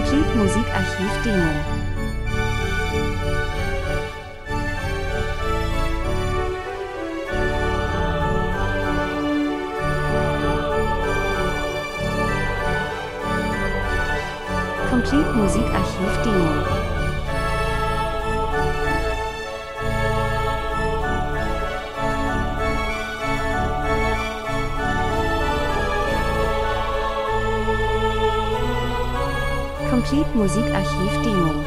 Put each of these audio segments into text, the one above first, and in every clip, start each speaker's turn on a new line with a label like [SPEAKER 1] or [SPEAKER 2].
[SPEAKER 1] Complete Musikarchiv Demo. Complete Musikarchiv Demo. Complete Musikarchiv Demo.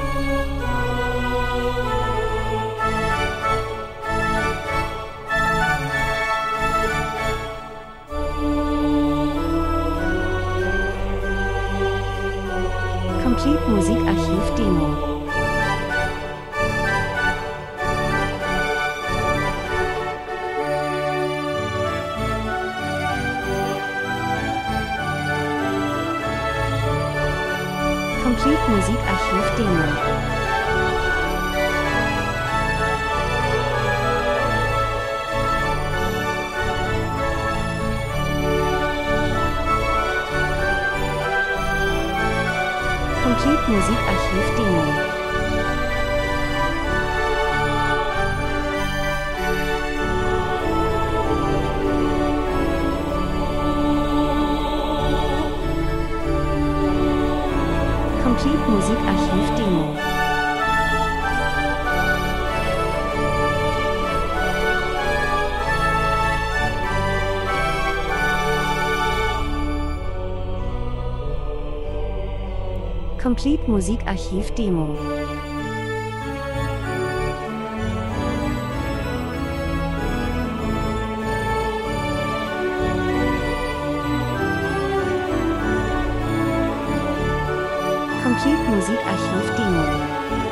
[SPEAKER 1] Complete Musikarchiv Demo. Complete Musikarchiv Demo. Complete Musikarchiv Demo. Complete Musikarchiv Demo. Complete Musikarchiv Demo. Complete Musikarchiv Demo.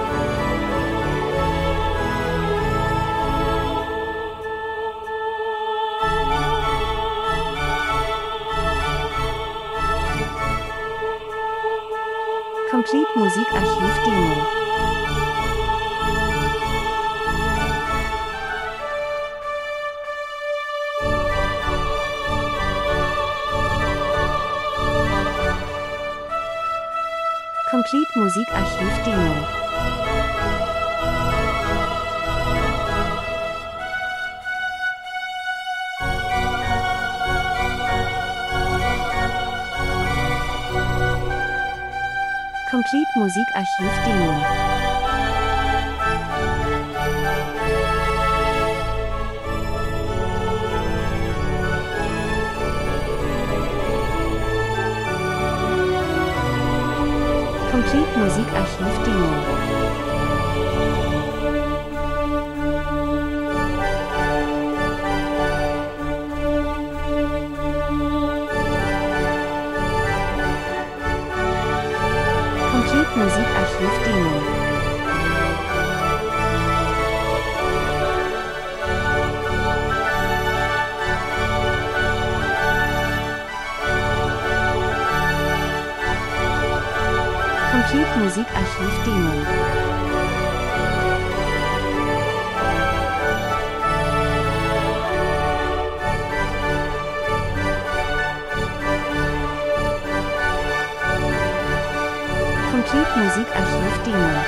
[SPEAKER 1] Complete Musikarchiv Demo. Complete Musikarchiv Demo. Complete Musikarchiv Demo. Complete Musikarchiv Demo. Complete Musikarchiv Demo. Complete Musikarchiv Demo. Complete Musikarchiv Demo.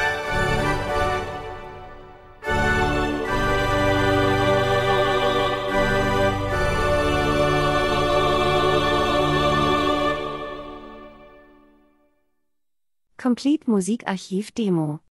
[SPEAKER 1] Complete Musikarchiv Demo.